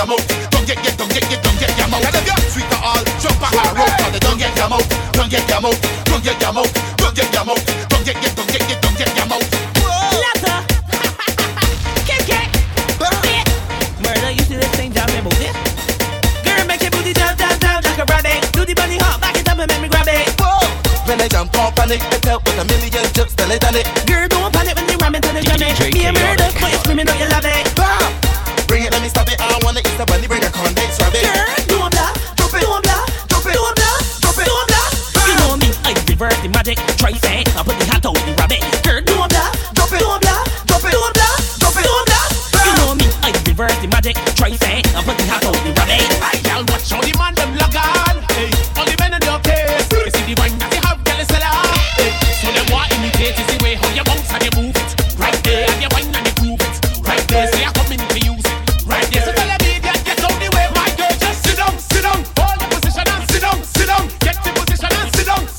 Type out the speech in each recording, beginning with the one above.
mouth. Don't get your mouth. Tell them you sweet to all, jump back and roll. Cause they don't get your mouth. Don't get your mouth. Don't get your mouth. Don't get your mouth. Don't get your mouth. Latter. Kick. Murder, you see this thing jump and move it. Girl, make your booty jump like a rabbit. Do the bunny hop, back it up and make me grab it. When I jump on panic, I tell with a million jumps, tell it. Girl, don't panic when you ram into the jam it. Me a murder, but you screaming out you love it. Bring it, let me stop it. I wanna eat the bunny, bring a condex rabbit. Girl, don't blah, drop it, don't blah, drop it, don't blah, drop it, don't blah. You know me, I reverse the magic. Try say, I put the hat out the rabbit. Girl, don't blah, drop it, don't blah, drop it, don't blah, drop it, don't blah. You know me, I reverse the magic. Try say, I put the hat out the rabbit. Hey, girl, watch how the man them log on. Hey, all the men in your case. You see the wine that they have, girl, is seller. Hey, so them want imitate is the way how you bounce and you move it. Right there, and you wine and you groove it. Right there, so you come in to use it. Right there, so tell them idiot, get out the way. My girl, just sit down. Hold the position and sit down. Get the position and sit down.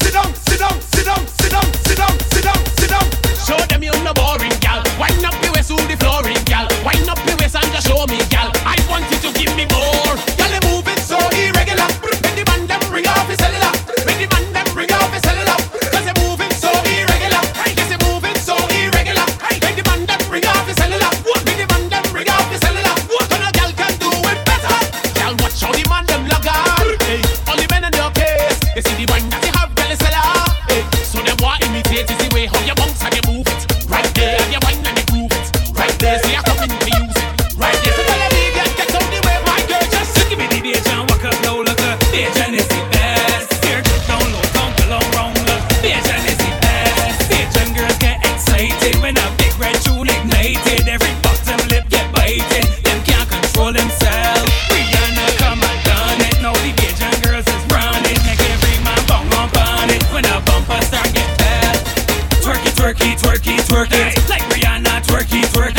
Show them you're no boring, gal. Wind up your waist to the flooring, gal. Wind up your waist and just show me, gal. I want you to give me more. Gal, they move it so irregular. Make the man them ring off his cellular. Make the man them ring off his cellular. Cause they move it so irregular. Yes, they move it so irregular. Make the man them ring off his cellular. Make the man them ring off his cellular. What a gal can do it better. Gal, watch how the man them log on. Hey, all the men in your case. They see the wine that they have, gal, is seller. Hey, so they want imitate is the way how you bounce and you move it. Right there, and you wine and you groove it. Right there, so you come in to use it. Right there, so tell them idiot, get out the way. My girl, just Give me the beer, John, walk up, no look up. Beer, John is the best. Beer, down low, don't go long, wrong look. Beer, John is the best. Beer, John girls get excited when a big red tune ignited. Every bottom lip get bited. Them can't control themselves. Rihanna come and done it. Now the Beer, John girls is running. Make every man bong on it. When a bumper start get bad. Twerk it. Like Rihanna, twerk it. Twerk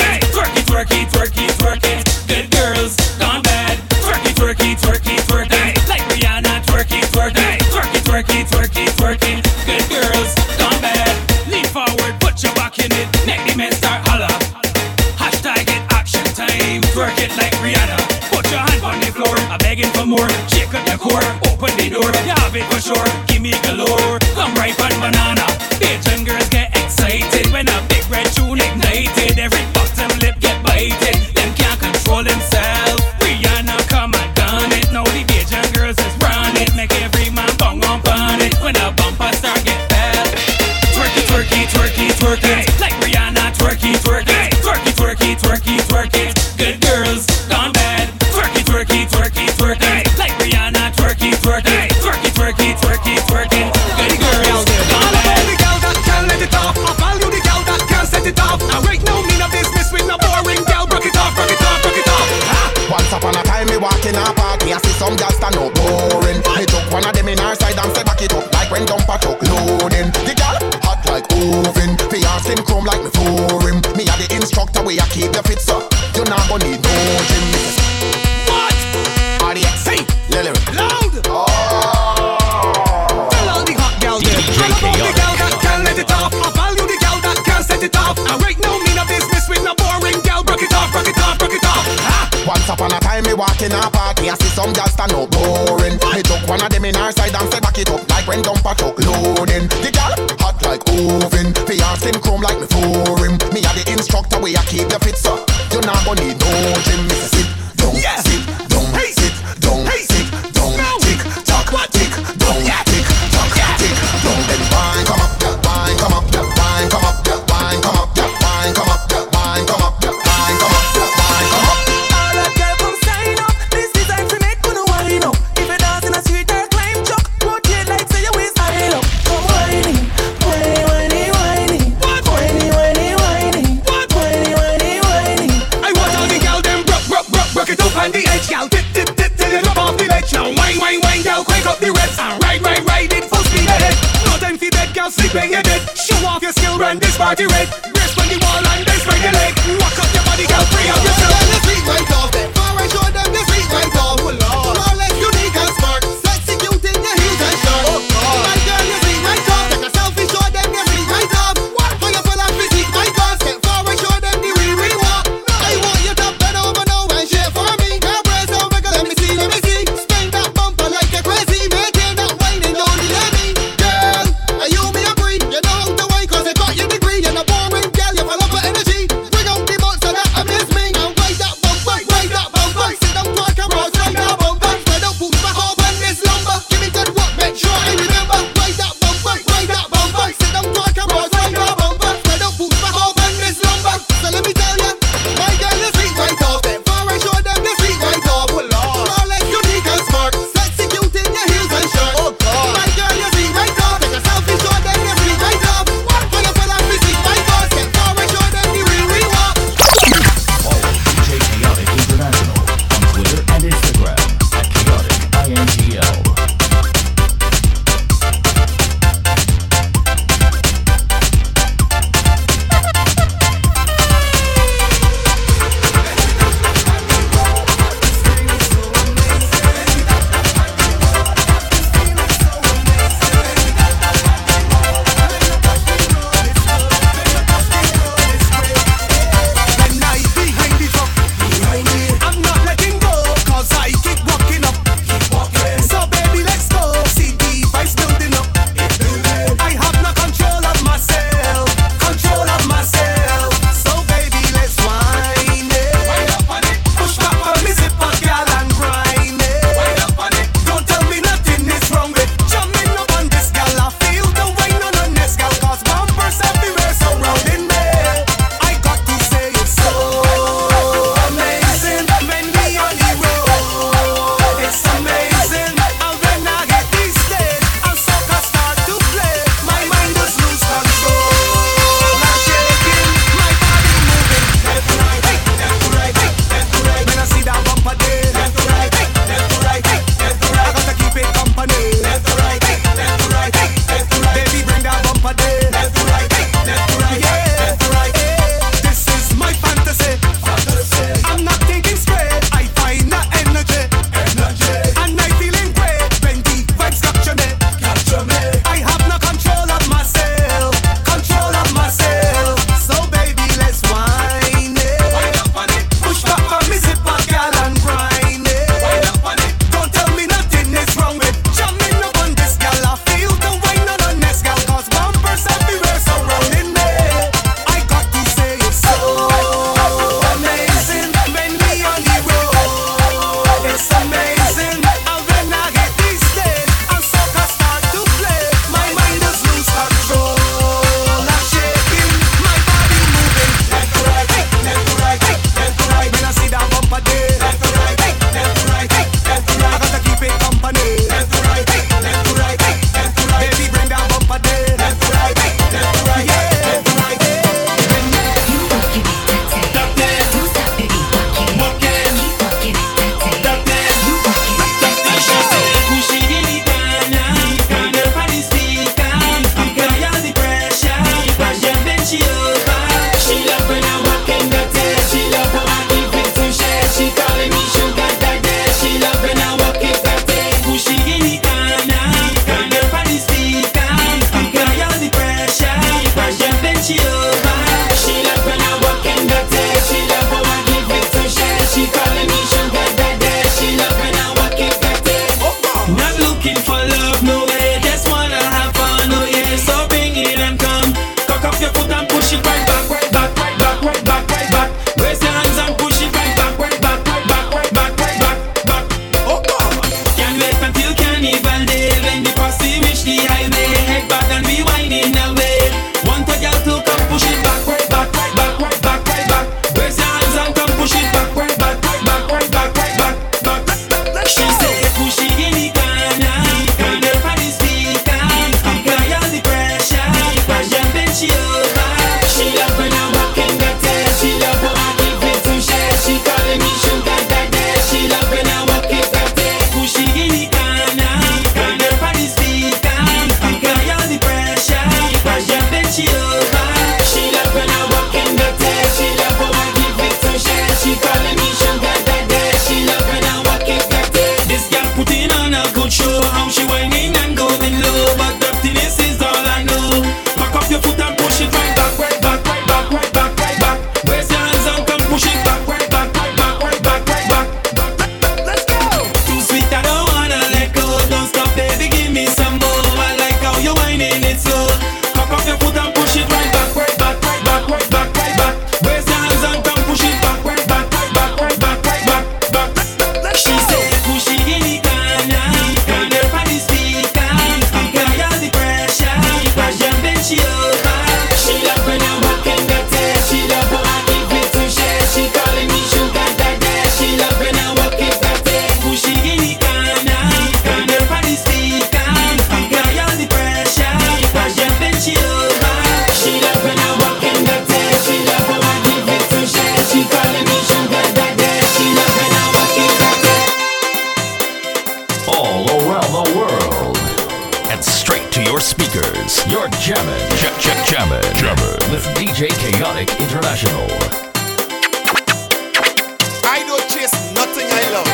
it. Good girls gone bad. Twerk it. Like Rihanna, twerk it. Twerk it. Good girls gone bad. Lean forward, put your back in it. Make the men start holla. Hashtag it action time. Twerk it like Rihanna. Put your hand on the floor. I'm begging for more. Shake up your core. Open the door. You have it for sure. Give me galore. Come ripe on banana. Asian girls get excited when a big red tune ignited. Every bottom lip get bited. Them can't control themselves. Rihanna come and done it. Now the Asian girls is run it. Make every man bong on it. When a bumper start get bad. Twerk it. Like Rihanna, twerk it. Good girls gone bad. Twerk it. Like Rihanna, twerk it. Good girls gone bad. the gal that can let it off. I value the gal that can set it off. I wait no mean a business with no boring gal. Broke it off. Once upon a time, me walk in a park, me I see some gal stand up boring. Me took one of them in her side and say back it up like when dumper truck loading. The gal hot like oven, me arm slim chrome like me for him. Me a the instructor where I keep the fit so you not gonna need no gym. What? RDX, hey, Lily, Loud. Tell all the hot gal them. I love the gal that can let it off. I value the gal that can set it off. I wait no mean a business with no boring gal. Broke it off. Once upon a time, me walk in a park, me I see some gal stand up boring. Me took one of them in her side and say back it up like when dumper truck loading. The gal hot like oven, me arm slim chrome like me for him. Me a the instructor where I keep the fit so you not gonna need no gym. Me say sit down, sit down, sit down, sit down, tick tock, tick down, tick tock, tick down. Then wine come up, wine come up, wine come up, wine come up, wine come up, wine come up, wine come up, wine come up. All that girl come sign up. This design to make you wine up. If you dance in a street or climb truck, rotate like say you waist high up. Come whining, whining. I want all the gal them broke it up on the edge, gal. Tip till you drop off the ledge. Now wine, gal, crank up the reds and ride it full speed ahead. No time for bed, gal, sleep when you're dead. Show off your skill, run this party red. Brace on the wall and then spread your leg. Walk up your body, gal, free up yourself. The street right off, before I show them the street right off. Flawless, unique and smart, sexy, cute in your heels and shorts. My girl, you street right off, take a selfie, show them your street right off. How you full of physique, my God, step forward, show them the real walk. I want you to bend over now and shake for me. Girl, brace on Jammin' with DJ Chaotic International. I don't chase nothing I love.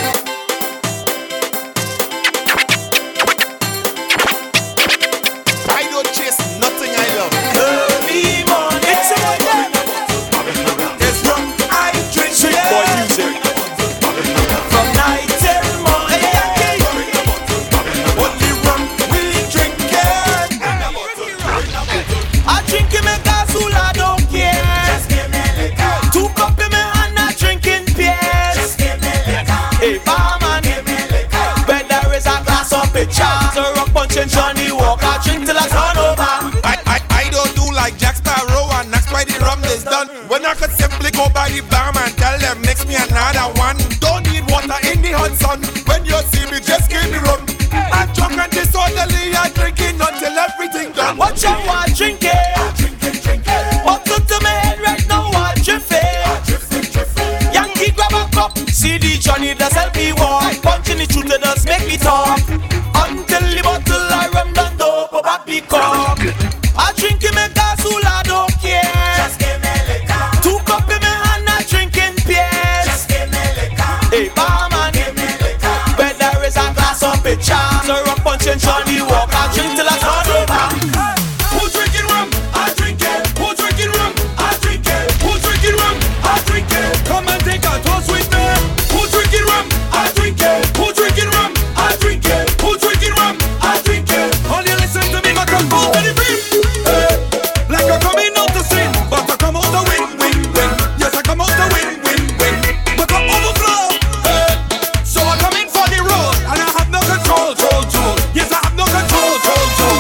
I don't chase nothing I love. Early morning, there's rum I drink. Sweet boy music. From night till morning, Only rum we drinking. I drink in my castle, I don't care. Just give me liquor. 2 cup in my hand, I drinking beers. Just give me liquor. Hey barman, Give me liquor. when there is a glass of picture, so rock punch and Johnny Walker, drink till I turn over. I don't do like Jack Sparrow and that's why the rum is done. When I could simply go by the bar and tell them mix me another one. Don't need water in the hot sun. When you see me, just give me rum. I'm drunk and disorderly, I'm drinking until everything done. Watch out, I drink it. Bottle to my head right now, I drift it. Yankee grab a cup, CD Johnny does help me walk. Punching the truth, it does make me talk. Until the bottle I rum done dope, but back the cup. I drink in my castle, I don't care. Just give me liquor. 2 cup in my hand, I drinking beers. Just give me liquor. Hey barman, Give me liquor. when there is a glass of picture, so rock punch and Johnny Walker, drink till I turn over. Who drinking rum? I drink it. Who drinking rum? I drink it. Who drinking rum? I drink it. Come and take a toast with me. Who drinking rum? I drink it. Who drinking rum? I drink it. Who drinking rum? I drink it. All you listen to me, my come out to the brim. Like I coming out to sin, but I come out to win, win, win. Yes, I come out to win, win, win. But I overflow. So I'm coming for the road, and I have no control, control. Yes, I have no control, control.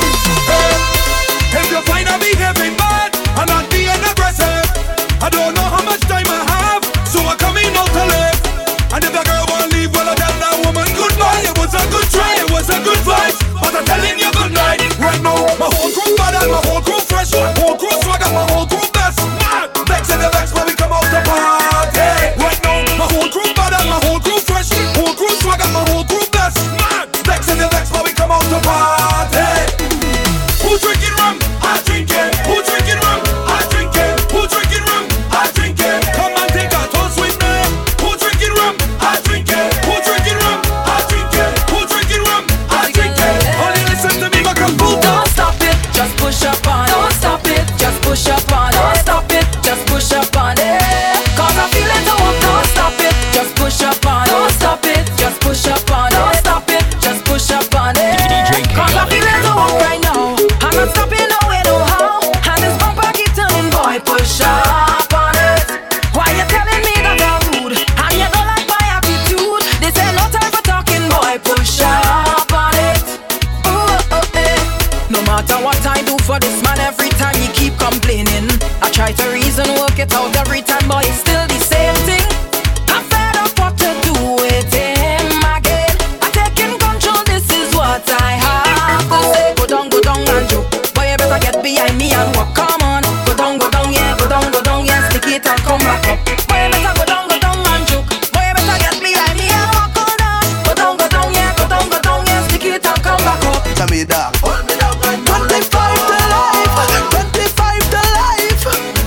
If you find I'm behaving bad, I'm not being aggressive. I don't know how much time I have, so I'm coming out to live. And if a girl won't leave, well, I tell that woman goodbye. It was a good try, it was a good vibe, but I'm telling you good night. Right now, my whole crew bad and my whole crew fresh, my whole crew swagger, my whole crew best. Mad, vex in the vex when we come out to party. Right now, my whole crew bad and my whole crew fresh, whole crew swagger, my whole crew best. Mad, vex in the vex when we come out to party. Who drinking rum? I drink it. Who drinking rum? I drink it. Who drinking rum? I drink it. Come and take a toast with me. Who drinking rum? I drink it. Who drinking rum? I drink it. Who drinking rum? I drink it. Only listen to me, my computer. Don't stop it, just push up on it. Don't stop it, just push up on it. Don't stop it, just push up on it. Cause I'm feeling the hook. Don't stop it, just push up on it. Don't stop it, just push up on it. Don't stop it, just push up on it. Cause I'm feeling the hook right now. I'm not stopping no way, no how. And this bumper keep telling boy, push up on it. Why you telling me that I'm rude? And you don't like my attitude. This ain't no time for talking, boy, push up on it. Ooh, oh, eh. No matter what I do for this man, every time he keep complaining. I try to reason, work it out every time, but it's still the same thing. I'm fed up what to do with him again. I'm taking control, this is what I have to say. Go down and joke. Boy, you better get behind me and walk. Come on, go down, yeah, go down, yeah. Stick it and come back up. Boy, you better go down and joke. Boy, you better get behind me and walk on down. Go down, yeah, go down, yeah. Stick it and come back up. Tell me that. Hold me down and don't let 25 to life, 25 to life.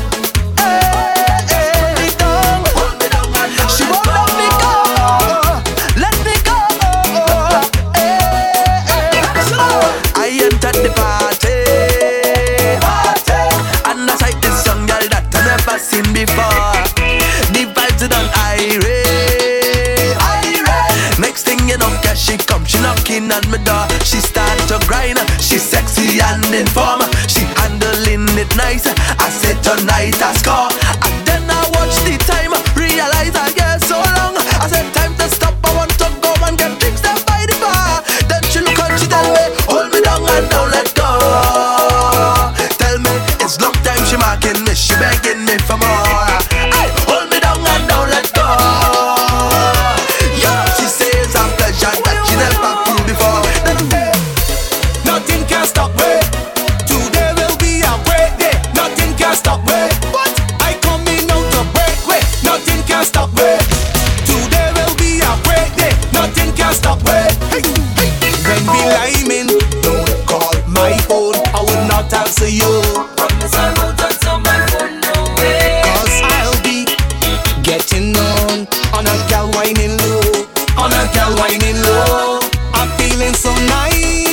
Hey, hey, down. Hold me down and don't She let won't let me go. Let me go. Hey, hey. I entered the party, and I sight this young girl that I never seen before. The vibes are done irate. Next thing you know, girl, she come, she knocking on my door. She start to grind, she sexy and inform. She handling it nice. I said tonight I score, and then I watch the time, realize I get so long. I said time to stop, I want to go and get drinks down by the bar. Then she look and she tell me, hold me down and don't let go. Tell me it's long time she marking me, she begging me for more. Hey, hold me down and don't let go. Yeah, she says I'm pleasure that she never feel before. Nothing can stop me. Today will be a great day. Nothing can stop me. What? promise I won't answer my phone, no way. Cause I'll be getting on a gal whining low, on a gal whining low. I'm feeling so nice.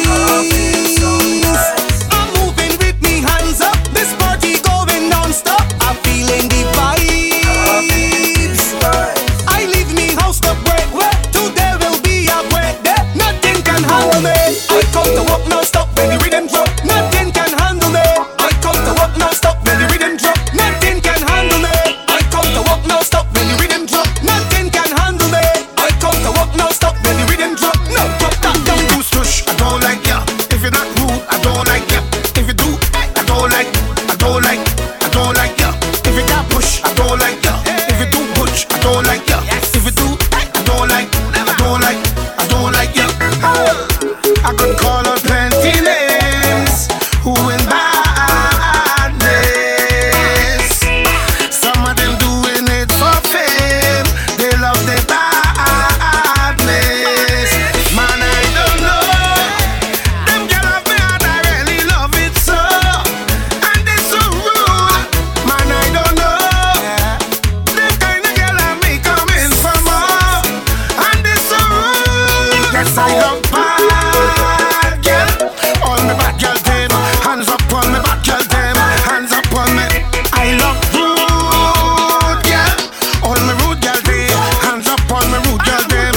I'm moving with me hands up. This party going non-stop. I'm feeling the vibes. I leave me house to break. Today will be a break day. Nothing can handle me. I come to work non-stop when the rhythm drop. Nothing can handle me. I come to work non-stop when the rhythm drop. Nothing can handle me. I come to work non-stop when the rhythm drop. Nothing can handle me. I come to work non-stop when the rhythm drop. No, drop that down. Do stush, I don't like ya. If you're not rude, I don't like ya. If you do, I don't like ya. If you got push, I don't like ya. If you do push, I don't like ya. If you do, I don't like ya. I could call her plenty names. Who in badness? Some of them doing it for fame. They love their badness. Man, I don't know. Them girl of me and I really love it so. And they so rude. Man, I don't know. Them kind of girl of me coming for more. And they so rude. Yes, I love bad girl. All me bad girl them. Hands up on me bad girl them. Hands up on me. I love rude girl. All me rude girl them. Hands up on me rude girl them.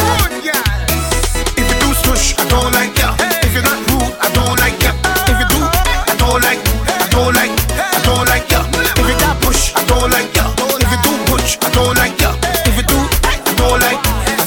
If you do stush, I don't like ya. If you're not rude, I don't like ya. If you do, I don't like ya. If you got push, I don't like ya. If you do push, I don't like ya. If you do, I don't like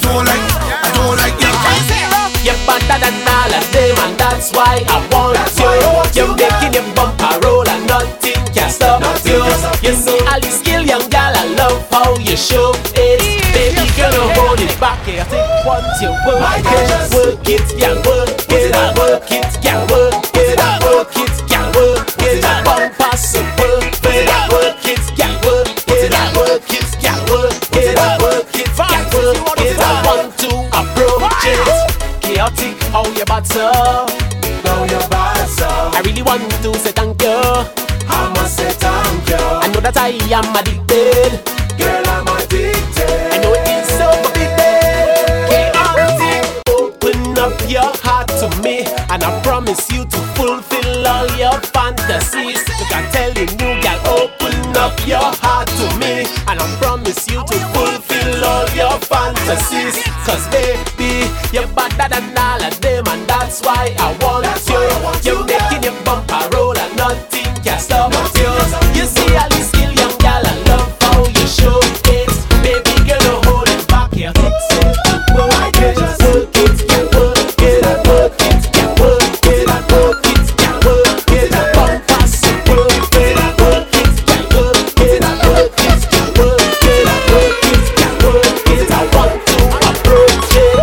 ya. You're better than all of them, and that's why I want you. You're making your bumper roll and nothing can stop you. You see all the skill, young gal, I love how you show it. Baby girl, don't hold it back. I think once you work it, yeah, work it, I work it, yeah, work it, I work it, yeah, work it, I bumper so perfect, I work it, yeah, work it, I work it, yeah, work it, I work it, yeah, work it, I want to approach it. Chaotic, how you bad so? How you bad so? I really want to say thank you. I must say thank you. I know that I am addicted. Girl, I'm addicted. I know it is so forbidden. Chaotic, open up your heart to me, and I promise you to fulfill all your fantasies. Look, I'm telling you, girl, open up your heart to me, and I promise you to fulfill all your fantasies. Cause baby, you're better than all of them, and that's why I want you. You're making your bumper roll and nothing can stop you. You see all this skill, young girl, I love how you show it. Baby girl, don't hold it back, you fix it. Work it, work it, yeah, work it, I work it, yeah, work it, I work it, yeah, work it, I bumper so work it, I work it, yeah, work it, I work it, yeah, work it, I work it, yeah, work it, I want to approach it.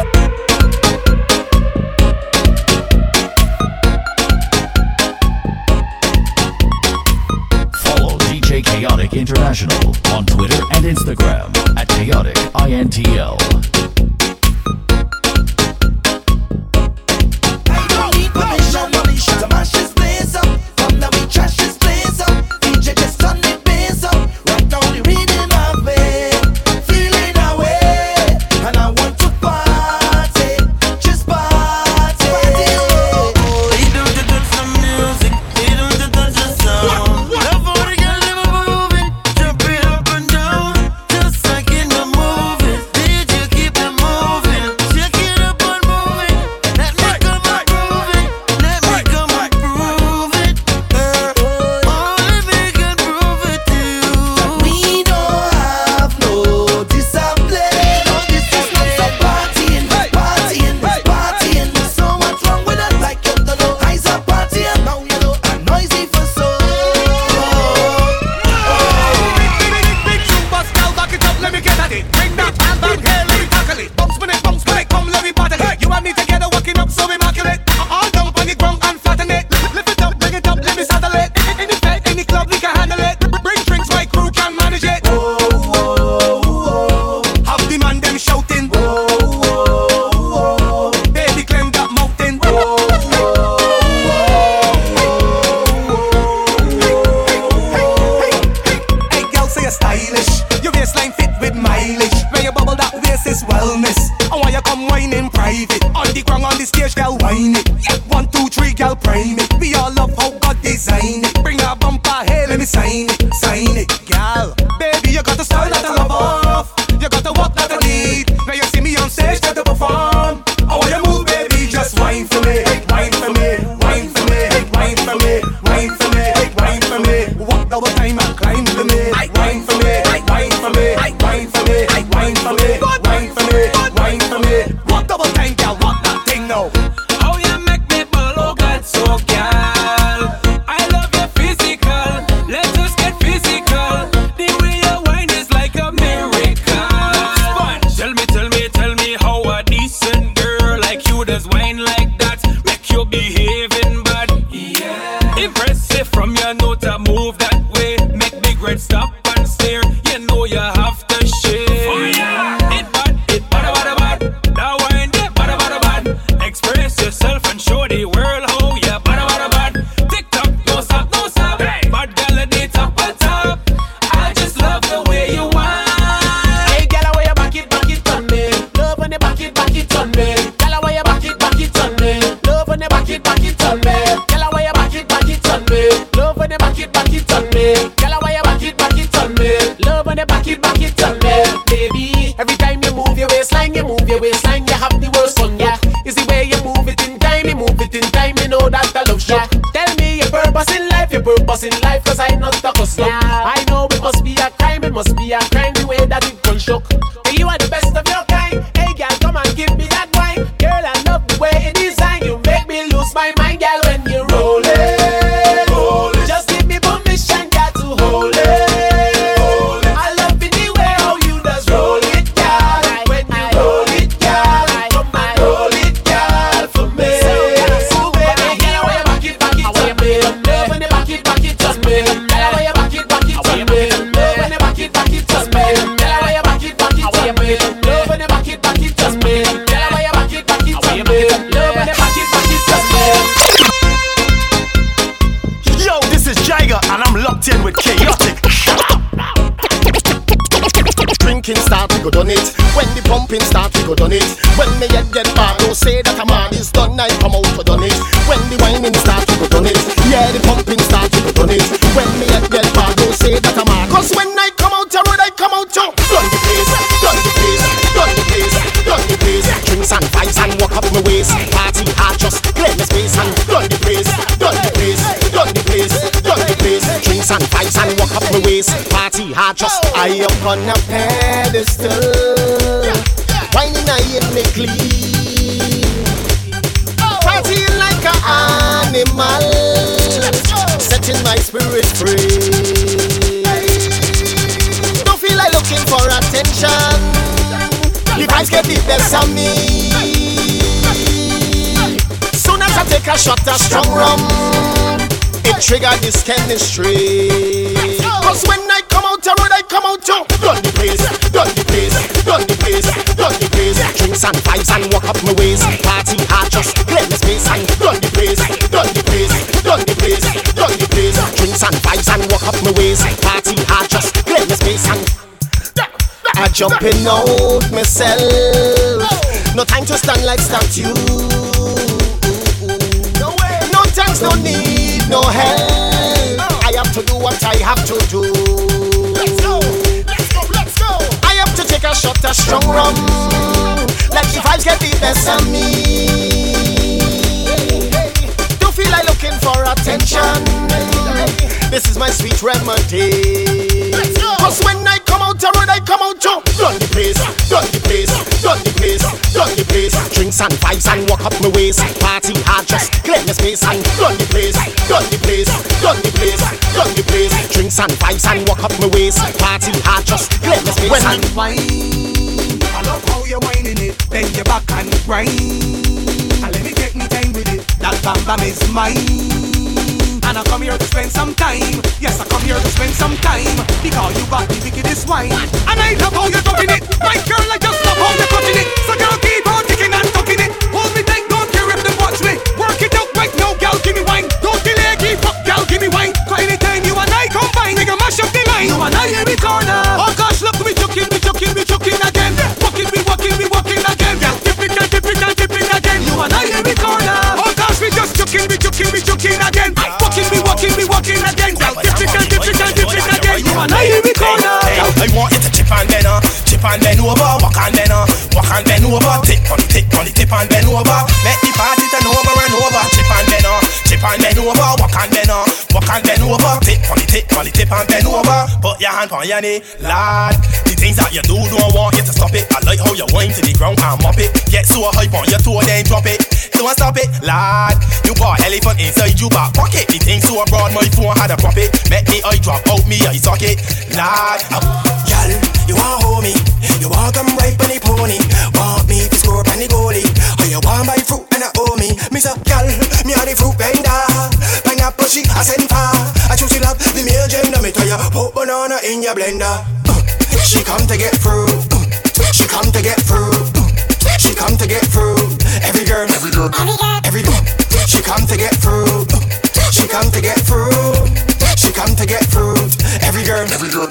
Follow DJ Chaotic International on Twitter and Instagram at Chaotic INTL. I don't need permission to mash this place up. From now we trash this place up. DJ just turn the bass up. Right now the rhythm of it, feeling away, and I want to party, just party. You don't touch some music, you don't touch the sound. Love for the girl never moving, jump it up and down, just like in the movies. DJ keep them come wine in private. On the ground, on the stage, girl, wine it. 1, 2, 3, girl, prime it. We all love how God design it. Bring a bumper, hey, let me sign it, girl. Baby, you got the style that I love off. You got the walk that I need. Now you see me on stage, try to perform. How you move, baby? Just wine for me, wine for me, wine for me, wine for me, wine for me, wine for me. Walk double time and climb for me. Wine for me, wine for me, wine for me, wine for me, wine for me, wine for me. Walk double time, girl, walk that thing now. How you make me ball, oh God, so girl. I love your physical. Let us get physical. The way you wine is like a miracle. Tell me how a decent girl like you does wine like that. Make you behaving bad. Yeah. Impressive from your note to move that way. Make big red stop and stare. You know you have to share. Oh, yeah. It bad. That wine, it bad. Express yourself and show the world how you bad. TikTok, no stop. Hey. Bad girl at the top. I just love the way you whine. Hey, girl, how you back it on me? Love when you back it on me. Girl, how you back it on me? Love when you back it on me. Girl, how you back it on me? Love when you back it on me. Girl, how you back it on me? Love when you back it on me. Baby, every time you move your waistline, you have the worst fun, yeah. It's the way you move it in time, you know that I love shock. Tell me your purpose in life, cause I'm not a custom. I know it must be a crime, the way that it can shock. You are the best of your kind. Hey girl, come and give me that wine. Girl, I love the way it design. You make me lose my mind, girl, when you roll it. Just give me permission, girl, to hold it. I love it the way how you just roll it, girl. When you roll it, girl, come and roll it, girl, for me. So baby, girl, how you back it on me? Love when you back it on me. Girl, how you back it on me? Love when you back it on me. Girl, how you back it on me? Love when you back it on me. Girl, how you back it on me? Love when you back it on me. Yo, this is Jagger and I'm locked in with Chaotic. Drinking start, we go done it. When the pumping start, we go done it. When me head get bad, don't say that a man is done, I come out to done it. When the whining start, we go done it. Yeah, the pumping start, we go done it. When me head get bad, don't say that a man. Cause when I come out to road, I come out to done the place, done the place, done the place, done the place. Drinks and vibes and walk up my waist. Party hard, just play my space and done the place, done the place, done the place, done the place. Drinks and vibes and walk up my waist. Party hard, just I up on a pedestal. Whining I in me clean. Partying like an animal. Setting my spirit free. Don't feel like looking for attention. The vibes get the best of me. Soon as I take a shot of strong rum, it trigger this chemistry. Cause when I come out to road, I come out to done the place, done the place, done the place, done the place. Drinks and vibes and walk up my waist. Party hard, just play my space and done the place, done the place, done the place, done the place. Drinks and vibes and walk up my waist. Party hard, just play my space and I jumping out myself. No time to stand like statue. No thanks, no need, no help. I have to do what I have to do. Let's go, let's go, let's go. I have to take a shot of strong rum. Let the vibes get the best of me. Don't feel like looking for attention. This is my sweet remedy. Cause when I come out to road, I come out to done the place, done the place, done the place, done the place. Drinks and vibes and walk up my waist. Party hard, just clear my space and done the place, done the place, done the place, done the place. Drinks and vibes and walk up my waist. Party hard, just clear my space. When I whine, I love how you're whining it. Bend your back and grind, and let me take me time with it. That bam bam is mine. And I come here to spend some time. Yes, I come here to spend some time. Because you got the wickedest wine. And I love how you're talking it. My girl, I just love how you're touching it. So girl, keep on kicking and tucking it. Hold me tight, don't care if they watch me. Work it out right now, girl, give me wine. Don't delay, keep up, girl, give me wine. Cause anytime you and I combine, we can mash up the line. You and I in the corner. Oh gosh, look, we chucking again. Walking again. Girl, give me lyrical now. I want you to chip and bend over, walk and bend over, tip on the tip and bend over. Make the party turn over and over. Chip and bend over, walk and bend over, tip on the tip and bend over. Put your hand on your knee, lad. The things that you do don't want you to stop it. I like how you wind to the ground and mop it. Get so hype on your toe, then drop it. Don't stop it, lad. You got elephant inside your back pocket. The thing so broad, my phone had a profit. Make me eye drop out me eye socket, lad. Girl, you want hold me? You want come right on the pony? Want me to score on the goalie? Or you want my fruit and I owe me? Me say, girl, me a the fruit vendor. Pineapple she a send far. I choose to love the male gender. Me tell you, put banana in your blender. She come to get fruit. She come to get fruit. She come to get fruit. Every girl. She come to get fruit. She come to get fruit. She come to get fruit. Every girl.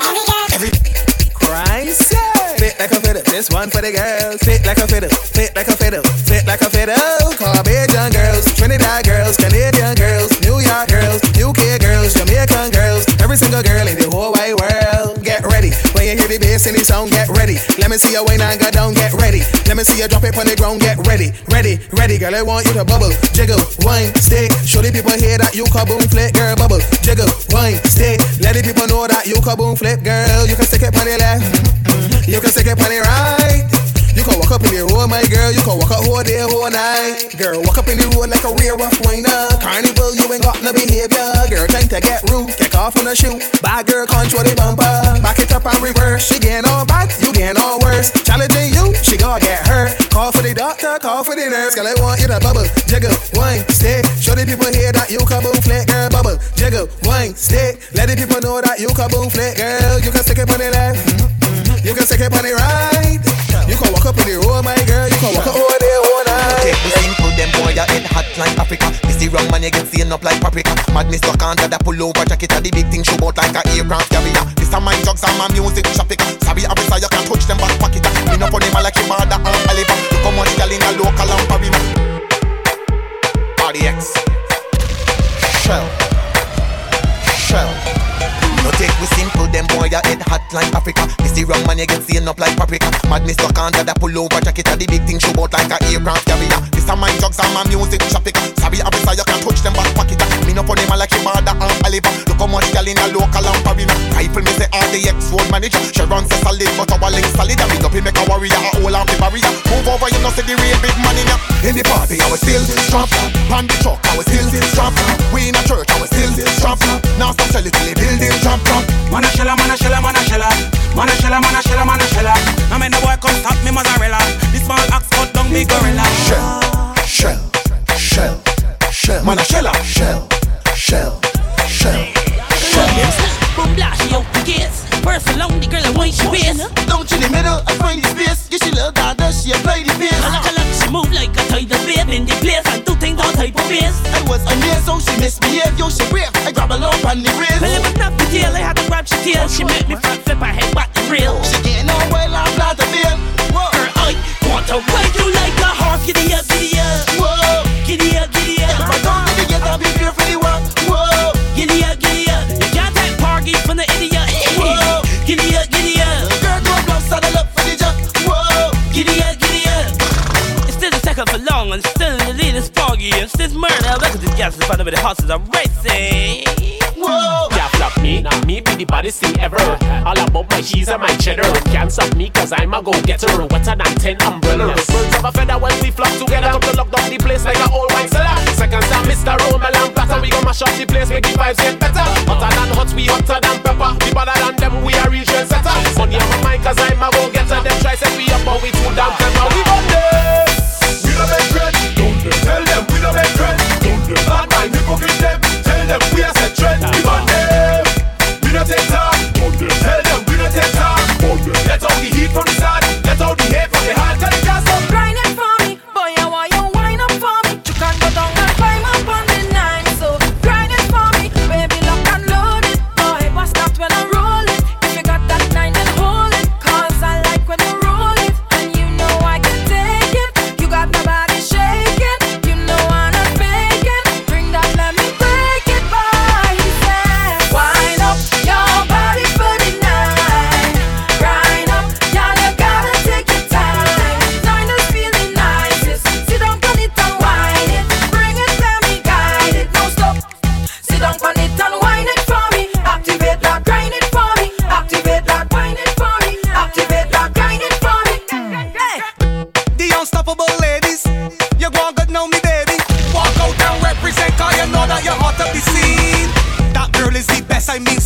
Christ, fit like a fiddle. This one for the girls. Fit like a fiddle. Fit like a fiddle. Fit like a fiddle. Carbadian girls, Trinidad girls, Canadian girls, New York girls, UK girls, Jamaican girls. Every single girl in the whole wide world. Get ready. When you hear the bass in the sound, get ready. Let me see you wine and go down. Get ready. Let me see you drop it on the ground. Get ready. Ready. Girl, I want you to bubble, jiggle, wine, stick. Show the people here that you kaboom flip, girl. Bubble, jiggle, wine, stick. Let the people know that you kaboom flip, girl. You can stick it on the left. You can stick it on the right. You can walk up in the road, my girl. You can walk up whole day, whole night. Girl, walk up in the road like a real rough whiner. Carnival, you ain't got no behavior. Girl, time to get rude. Kick off on the shoe. Bad girl, control the bumper. Back it up and reverse. She getting all bad, you getting all worse. Challenging you, she gonna get hurt. Call for the doctor, call for the nurse. Girl, I want you to bubble, jiggle, wine, stick. Show the people here that you kaboom flick, girl. Bubble, jiggle, wine, stick. Let the people know that you kaboom flick, girl. You can stick it on the left. You can stick it on the right. You can walk up in the road, my girl. You can walk up over there all night. Take the simple, them boy, your head hot like Africa. This the wrong man, you get seen up like paprika. Madness lock under the pullover jacket. The big thing show out like a aircraft carrier. This a my drugs and my music traffic. Sorry, officer, you can't touch them back pocket. Me no for them like a mother and Aliva. Look how much girl in a local and Parina. RDX Shell. No take we simple, them boy, your head hot like Africa. This the wrong man, you get seen up like paprika. Madness lock under the pullover jacket. The big thing show out like a aircraft carrier. This a my drugs and my music traffic. Sorry, officer, you can't touch them back pocket. Me no for them like a mother and Aliva. Look how much girl in a local and Parina. Rifle me say RDX road manager. She runs a solid, but our link solid. And we up him make a warrior, a whole and the barrier. Move over, you know see the real big man in ya. In the party, I was still strap. On the truck, I was still strap. We in a church, I was still strap. Now stop selling till the building drop. Mana shella. I mean the boy come stop me mozzarella. This small axe cut down me gorilla. Shell. Man a shell. Boom blast, she out the gates. First along the girl and when she waist. Down in the middle, I find the space. Yeah, she love that, she apply the pace. I like she move like a tidal wave in the place and do things all type of ways. I was amazed, so she misbehaved, yo, she brave. I grab a lump on the rail. Well, it was not the tail, I had to grab she tail. She make me front flip her head back the rail. She getting all wild and flat to feel. Her eye want to ride you like a horse. Giddy up. Whoa. Giddy up. If I don't really get that, be fear for the walk. Whoa. Giddy up. You can't take party from the idiot. Whoa. Giddy up. Girl, go up, saddle up for the jack. Whoa. Giddy up. It's still a second for long and still in the lead is foggy. And still murder, look at this gas in front of the horses are racing. Whoa. Yeah, flop me, now me be the baddest thing ever. All about my cheese and my cheddar. Can't stop me cause I'm a go-getter. Wetter than 10 umbrellas. Birds of a feather when we flock together. Come to lock down the place like a old wine cellar. Second time Mr. Romel and Platter. We gon' mash up the place, make the vibes get better. Hotter than hot, we hotter than pepper. We better than them, we are real trendsetter. Money on my mind cause I'm a go-getter. Them try set we up but we too damn clever. We gon' this. We don't make friends. Tell them we don't make friends. Bad mind, hypocrite them. Tell them we are set trend. We gon' them. We don't take time. Tell them we don't take time. Let all the heat from the side. Let all the hate from the heart. Tell the cast up. Grind it for me, boy, I want you wind up for me. You can go down and climb up on the nine. So grind it for me, baby, lock and load it.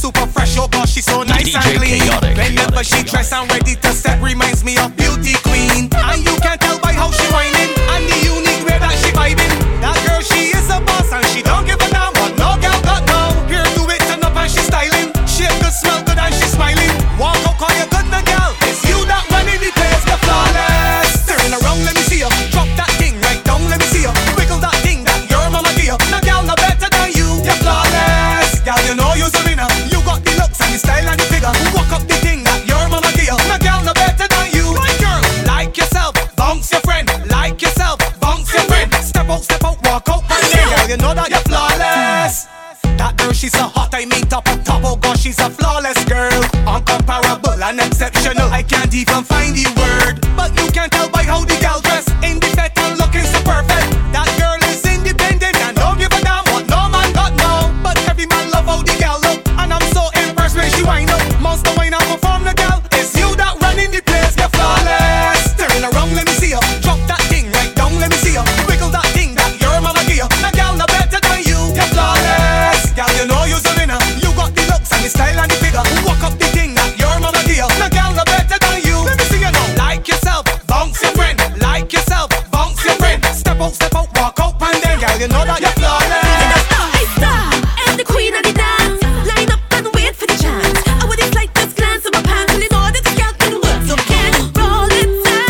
super fresh, oh gosh, she's so nice and clean. Whenever she dress and ready to step, reminds me of beauty queen. And you can tell by how she whining and the unique way that she vibing. That girl, she is a boss and she don't give a damn what no girl got no. Here do it, turn up and she styling. Shape good, smell good and she smiling. Walk out, call you good, no girl. It's you that running the place, the flawless. Turn around, let me see you. Drop that thing right down, let me see you. Wiggle that thing that your mama give you. No girl, no better than you. You're flawless, girl. You know you're a winner. You got the looks and the style and the figure. Walk up the thing that your mama give you. No girl, no better than you. Right, girl, like yourself, bounce your friend. Like yourself, bounce your friend. Step out, walk out, and then girl, you know that you're flawless. That girl, she's so hot, I mean top of top. Oh gosh, she's a flawless girl, uncomparable and exceptional. I can't even find the word, but you can tell by how the girl dress. In the fit and looking so perfect. That girl is independent and don't give a damn what no man got no. But every man love how the girl look, and I'm so impressed when she wind up. Monster wine and perform the girl. It's you that running the place, you're flawless. Turn around, let me see you. Drop that thing right down, let me see you. Wiggle that thing that your mama give you. No girl no better than you, you're flawless. Girl, you know you're a winner. You got the looks and the style and the figure. Walk up the thing that your mama give you. No girl no better than you. Let me see you now. Like yourself, bounce your friend. Like yourself, bounce your friend. Step out, walk out, and then girl, you know that you're flawless. I star and the queen of the dance. Line up and wait for the chance. I would just like this glance of my pants, and in order to girl can work. So can you roll it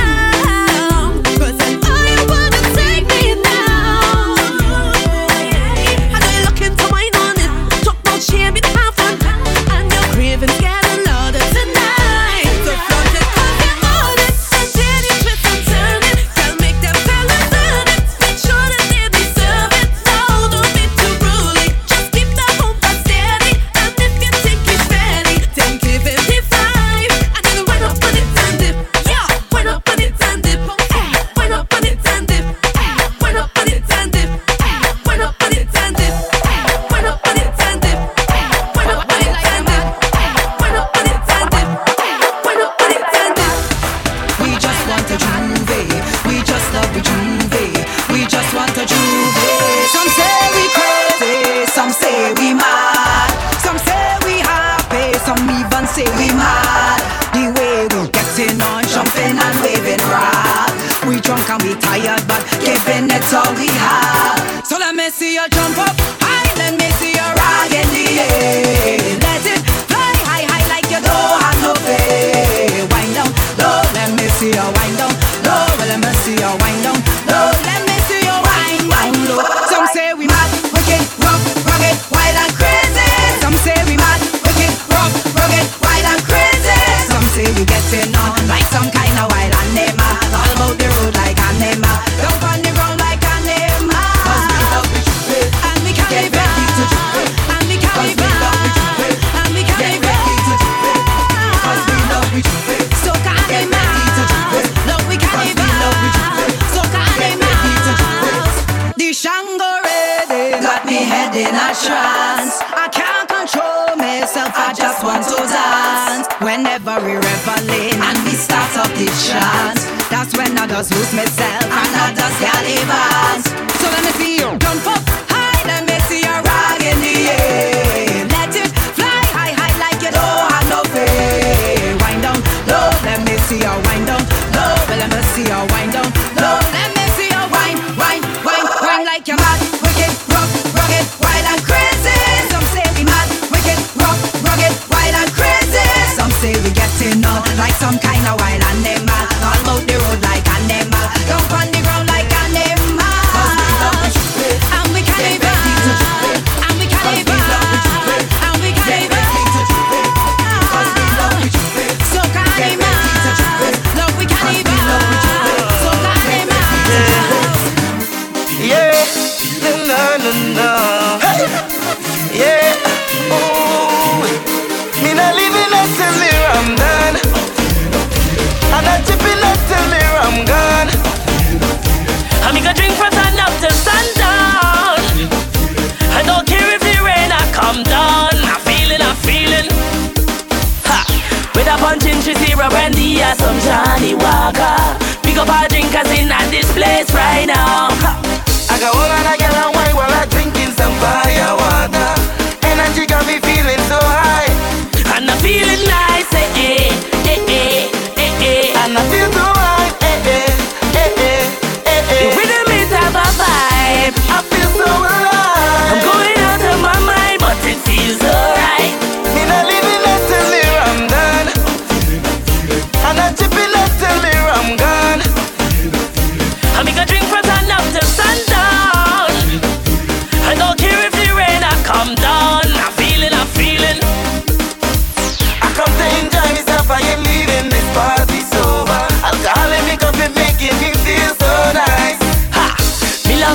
down? 'Cause I know you wanna take me down. I know you're looking to wine on it. Talk about shame in half fun, and your cravings getting louder tonight. So float it 'cause you own it, and then you twist and turn it. Girl, make them fellas earn it. Make sure that they deserve it. No, don't be too ruly. Just keep the hope and steady. And if you think it's ready, then give it the vibe. And then wind up on it and dip. Yeah, wind up on it and dip. Wind up on it and dip. Wind up on it and dip. Wind up on it and dip. Wind up on it and dip. Wind up on it and dip. Wind up on it and dip. Wind up on it and dip. We just want a Juve. We just love the Juve. We just want a Juve. Some say we crazy, some say we mad. Some say we happy, some even say we mad. The way we getting on, jumping and waving rag. We drunk and we tired, but giving it all we have. So let me see you jump up high, let me see you rag in the air. Let it fly high, high like you don't have no fear. Wind down low, let me see you wind down low. Well, let me see you wind down low. Let me see you wind down low. Some say we mad, wicked, rough, rugged, wild and crazy. Some say we mad, wicked, rough, rugged, wild and crazy. Some say we getting on like some kind of wild animal. All about the road like animal. Jump on the ground like animal. 'Cause we love the Juve, and we carry back, and we carry back, and we carry back. 'Cause we love the Juve, so carry back. Love we carry back, so carry back. The Shango ready got me head in a trance. I can't control myself, I just want to dance. Whenever we reveling and we start up the chant, that's when I just lose myself and I just gallivant. So let me see you jump up high, let me see you rag in the air. Let it fly high, high like you don't have no fear. Wind down low, let me see you wind down low. Well, let me see you wind down low. Let me see you wind like you're mad, wicked, rough, rugged, wild and crazy. Some say we mad, wicked, rough, rugged, wild and crazy. Some say we getting on like some kind of wild animal. All about the road like animal. Jump on the ground like animal. 'Cause we love the Juve, and we carry back, and we carry back, and we carry back. 'Cause we love the Juve, so carry back. Love we carry back, so carry back. Yeah, no. Yeah, ooh. Me not living until me I'm done. I'm not tipping until me I'm gone. I'm gonna drink from sun up to sundown. I don't care if the rain I come down. I'm feeling. Ha! With a punch in Shizira Brandy or some Johnny Walker. Pick up our drinkers in at this place right now. Ha! I got all of that girl and wine while I'm drinking some fire water. Energy got me feeling so high.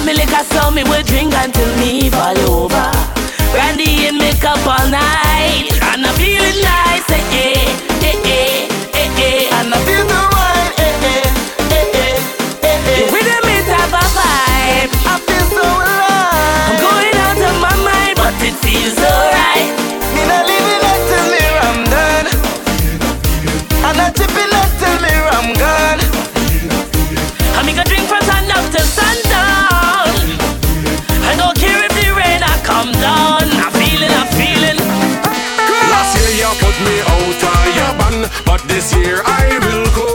me liquor so me will drink until me fall over. Brandy and makeup all night, and I'm feeling nice, eh, eh, eh, eh, eh, eh. And I feel the wine, eh, eh, eh, eh, eh, eh. The rhythm is have a vibe, I feel so alive. I'm going out of my mind, but it feels alright. Me not living until me rum done, and not chipping until me rum gone. I make a drink from sun up to sundown. I don't care if the rain I come down. I'm feeling. Last year you put me out of your ban, but this year I will go.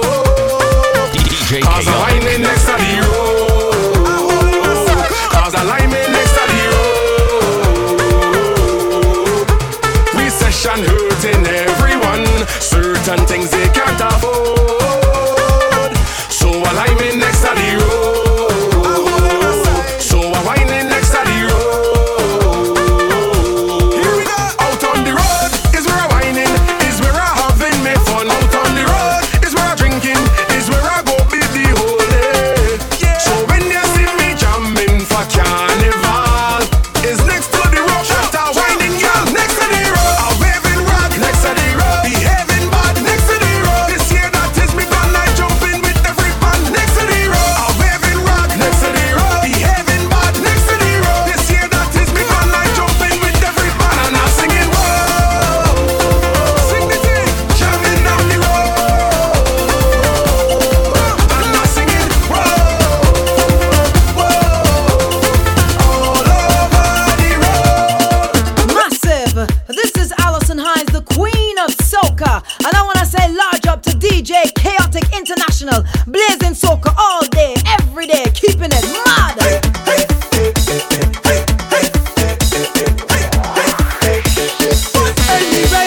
Cause I'm lying next to the road. Cause I'm lying next to the road. Recession hurting everyone. Certain things they can't afford. So I'm lying next to the road. So I'm whining next to the road. Here we go. Out on the road is where I'm whining, is where I'm having me fun. Out on the road is where I'm drinking, is where I go be the whole day. So when you see me jamming for carnival, is next to the road. Shut a whining girl next to the road. A waving rag next to the road. Behaving bad next to the road. This year that is me fun, I jumping with every band next to the road. A waving rag next to the road. Behaving bad next to the road. This year that is me fun, I jumping with every band. And I'm singing whoa, sing the thing, jamming down the road. And I'm singing whoa, all over the road. Massive. This is Alison Hines, the queen of soca, and I want to say large up to DJ Chaotic International, blazing soca all day, every day, keeping it mad. Anyway,